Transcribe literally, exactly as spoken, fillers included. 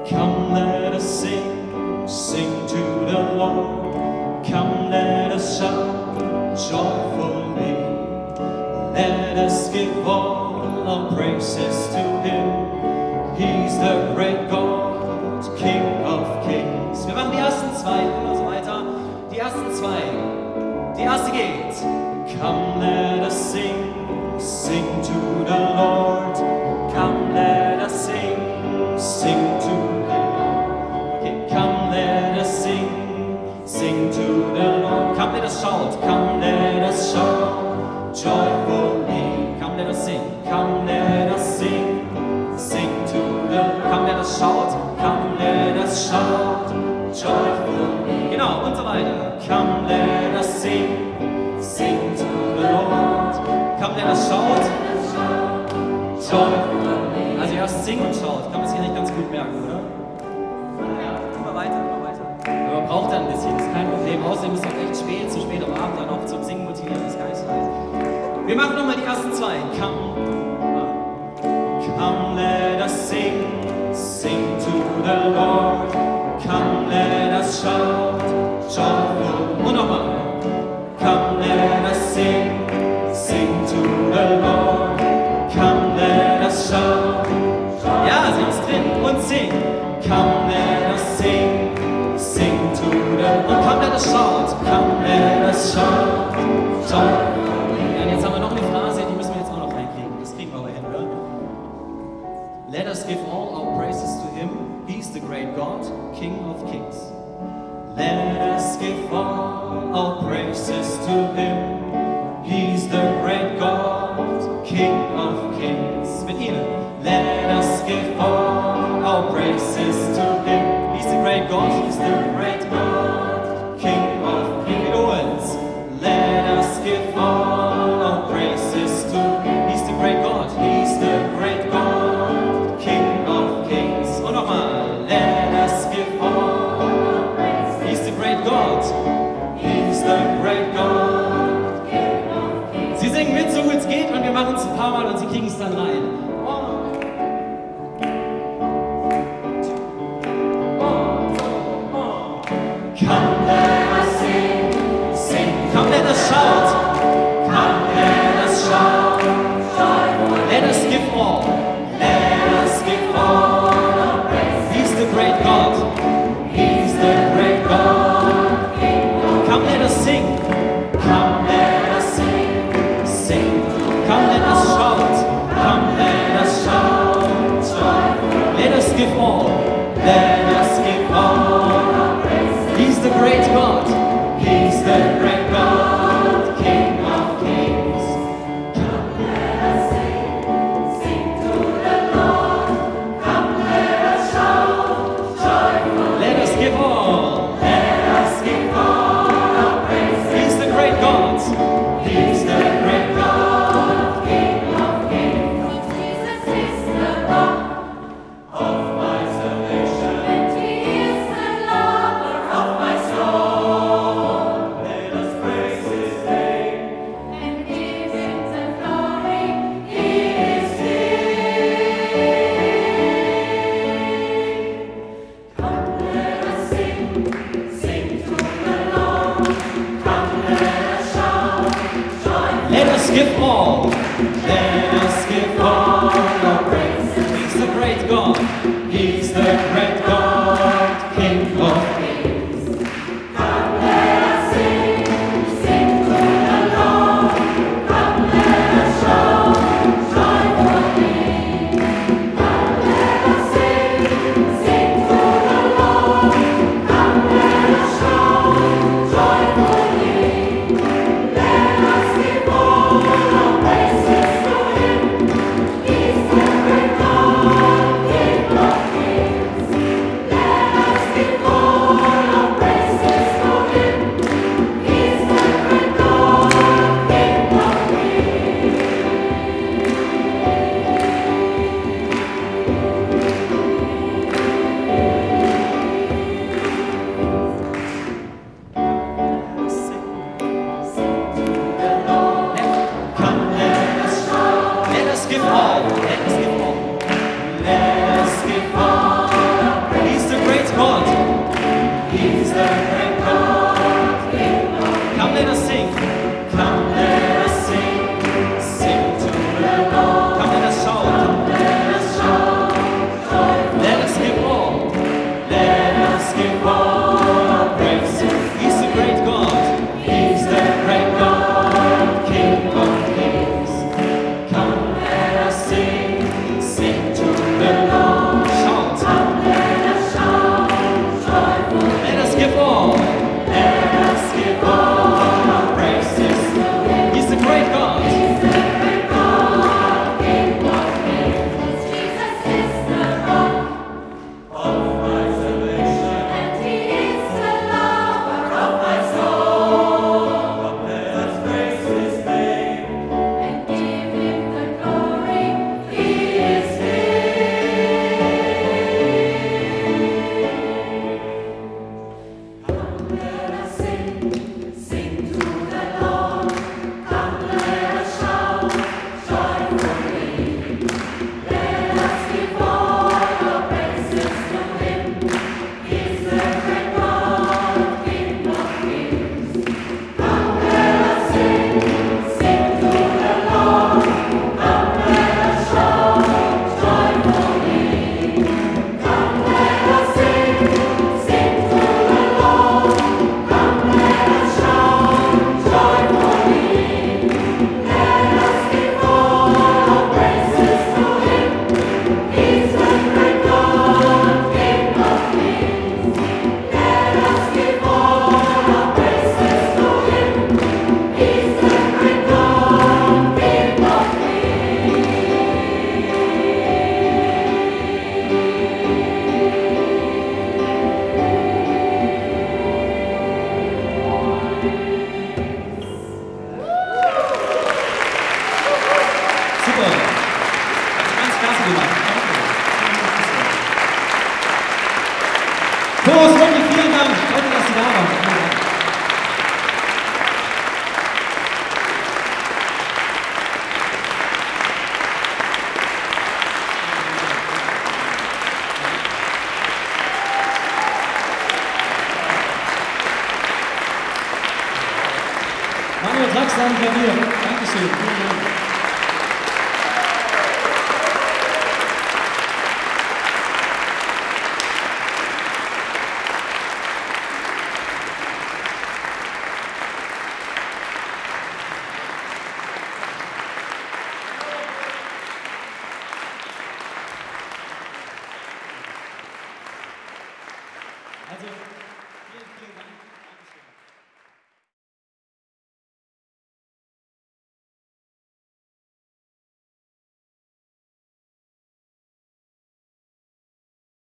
Come, let us sing, sing to the Lord. Come, let us shout joyfully. Let us give all our praises to Him. He's the great God, King of Kings. Wir machen die ersten zwei, immer so weiter. Die ersten zwei. Die erste geht. Come, let us sing, sing to the Lord. Come, let us sing, sing to Him. Okay, come, let us sing, sing to the Lord. Come, let us shout. Come, let us shout joyfully. Come, let us sing. Come, let us sing, sing to the. Come, let us shout. Come, let us shout joyfully. Genau, und so weiter. Come, let us sing, sing to the Lord. Come, let us shout joyfully. Also erst singen und schaut. Kann man sich nicht ganz gut merken, oder? Ja, immer weiter, immer weiter. Aber man braucht dann ein bisschen, das ist kein Problem. Außerdem ist es auch echt spät, zu spät am Abend dann auch zum Singen motivieren, das ist gar nicht so leicht. Wir machen nochmal die ersten zwei. Come, come, let us sing, sing to the Lord. Come, let us shout joyful. Und nochmal. Come, let us sing, sing to the Lord. Come, let us shout. Ja, sie haben's drin. Und sing. Come, let us sing, sing to the. Und come, let us shout. Come, let us shout joyfully. Ja, und jetzt haben wir noch eine Phrase, die müssen wir jetzt auch noch reinkriegen. Das kriegen wir aber hin, oder? Let us give all our praises to Him. He's the great God, King of Kings. Let us give all our praises to Him. He's the great God, King of Kings. Mit Ihnen. Let us give all our praises to Him. He's the great God. He's the great God, King of Kings. Owens. Let us give all our praises to Him. He's the great God. He's the great God, King of Kings. Und nochmal. Let us give all our praises. He's the great God. He's the great God, King of Kings. Sie singen mit, so gut es geht, und wir machen es ein paar Mal und Sie kriegen es dann rein. Come, let us sing, sing. Come, let us shout. Come, let us shout. Let us give all. Let us give all our praise. He's the great God. He's the great God. Come, let us sing. Come, let us sing, sing. Come, let us shout. Come, let us shout. Let us give all. Let us give all. He's the great God. He's the great God, King of Kings. Come, let us sing, sing to the Lord. Come, let us shout joyfully. Let us give all. Let us give all our praise. He's the great God. He's the great God, King of Kings. Jesus is the rock Of my salvation. and He is the lover of my soul. Let us praise His name. And give Him the glory He is due. Come, let us sing, sing to the Lord. Come, let us shout joyfully. Let us give all. Let us give all our praise. He's the great God. He's the great God, King of Kings. Come, let us sing, sing to the Lord. Come, let us shout joyfully. Come, let us sing, sing to the Lord. Come, let us shout joyfully. Let us give all our praises to Him. He's the great God, King of Kings. Let us give all our praises to Him. He's the great God, King of Kings. Come, let us let us give all. Let us give all. Let us give all. gemacht. Chorus Runde, vielen Dank. Danke, dass Sie da waren. Vielen Dank. Manuel Draxler am Klavier. Dankeschön. Vielen Dank. Also